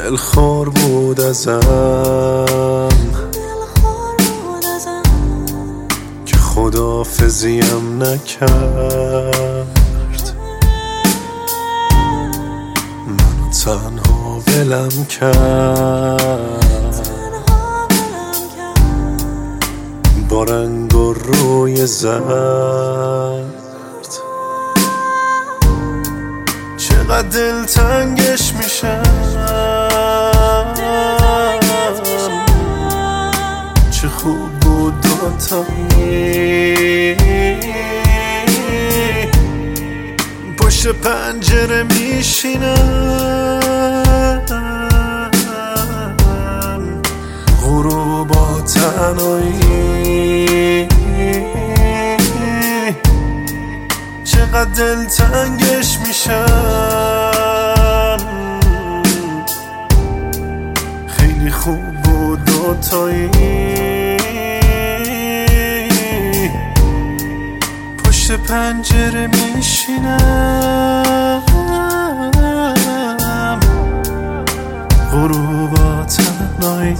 دلخور بود ازم که خداحافظیم نکرد، منو تنها ولم کرد با رنگ و روی زرد. چقدر دلتنگش میشم، چه خوب بود دوتایی پشت پنجره میشینم، غروبا تنهایی چقدر دلتنگش میشم. خیلی خوب بود دوتایی پشت پنجره میشینم، غروبا تنهایی.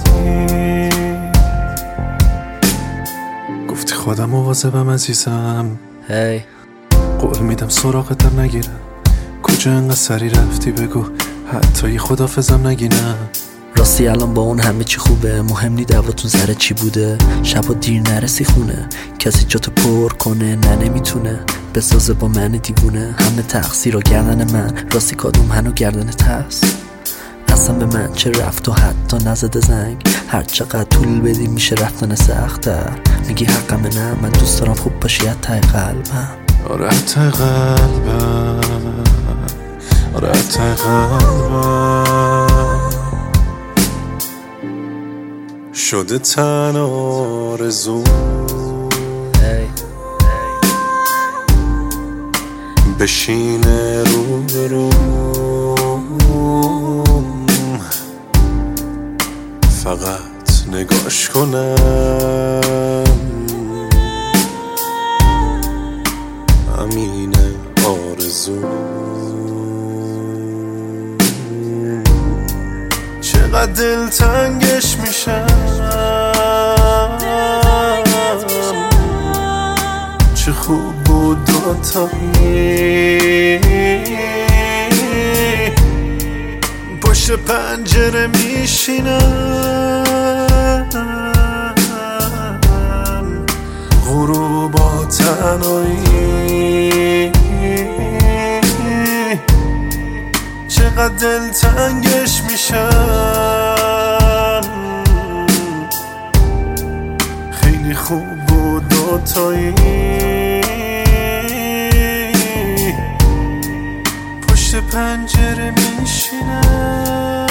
گفتی خودم مواظبم عزیزم، هی قول میدم سراغتم نگیرم. کجا انقدر سری رفتی بگو، حتی یه خداحافظم نگینم. راستی الان با اون همه چی خوبه، مهم نی دعواتون سر چی بوده. شبا دیر نرسی خونه، کسی جاتو پر کنه نه نمیتونه بسازه با من دیوونه. همه تقصیر و گردن من، راستی کادوم هنو گردنت هست. اصلا به من چه رفت و حتی نزده زنگ، هر چقدر طول بدی میشه رفتن سخت‌تر. میگی حقمه نه، من دوست دارم خوب باشی ته قلبم. آره ته قلبم، آره ته قلبم شده تن آرزو بشینه رو به رو، فقط نگاش کنم. امینه آرزو چقدر دلتنگش میشم، چه خوب بود دوتایی پشت پنجره میشینم، غروبا تنهایی چقدر دلتنگش میشم. خیلی خوب بود دوتایی پشت پنجره میشینم.